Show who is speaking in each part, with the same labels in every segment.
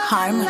Speaker 1: Harmony.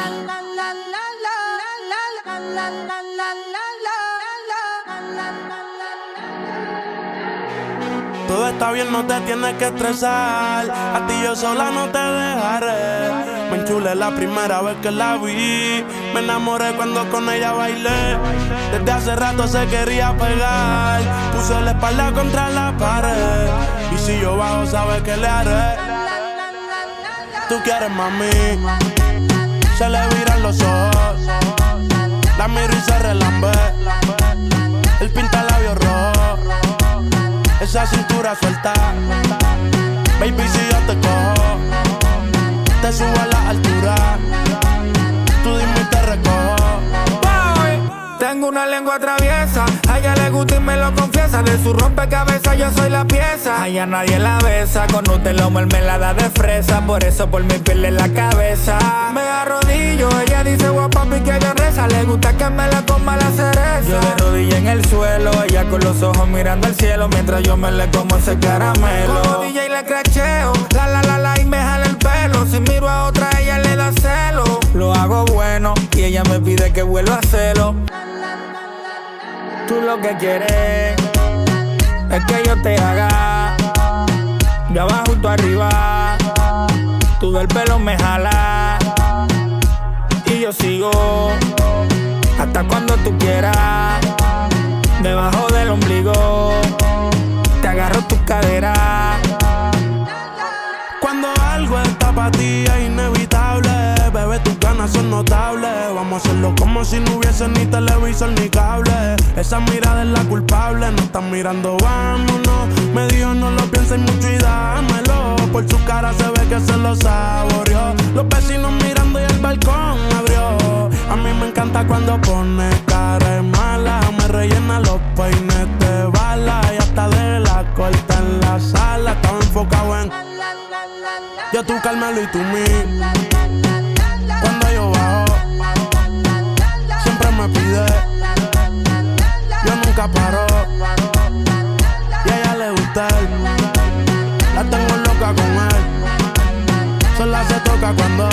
Speaker 2: Todo está bien, no te tienes que estresar. A ti yo sola no te dejaré. Me enchulé la primera vez que la vi. Me enamoré cuando con ella bailé. Desde hace rato se quería pegar. Puse la espalda contra la pared. Y si yo bajo, sabes que le haré. Tú quieres, mami. Se le viran los ojos. La miro y se relambe. El pinta labios rojo. Esa cintura suelta. Baby, si yo te cojo, te subo a la altura. Tú dime y te recojo.
Speaker 3: Tengo una lengua traviesa, a ella le gusta y me lo confiesa. De su rompecabezas yo soy la pieza. A ella nadie la besa, con Nutella o mermelada de fresa. Por eso por mi piel en la cabeza me arrodillo, ella dice guapapi que ella reza. Le gusta que me la coma la cereza. Yo de rodilla en el suelo, ella con los ojos mirando al cielo, mientras yo me le como ese caramelo. Como DJ le cracheo, la y me jala el pelo. Si miro a otra ella le da celo. Lo hago bueno y ella me pide que vuelva a hacerlo. Tú lo que quieres es que yo te haga de abajo y tú arriba. Tú del pelo me jala y yo sigo hasta cuando tú quieras. Debajo del ombligo te agarro tus caderas.
Speaker 2: Cuando algo está para ti es inevitable, bebé, tus ganas son notables. Vamos a hacerlo como si no hubiese ni televisor ni cable. Esa mirada es la culpable, no están mirando, vámonos. Me dijo no lo pienses mucho y dámelo. Por su cara se ve que se lo saboreó. Los vecinos mirando y el balcón abrió. A mí me encanta cuando pone cara de mala. Me rellena los peines de bala. Y hasta de la corta en la sala. Estaba enfocado en yo tú Carmelo y tú mí. Cuando yo bajo siempre me pide. Yo nunca paro y a ella le gusta él. La tengo loca con él. Sola se toca cuando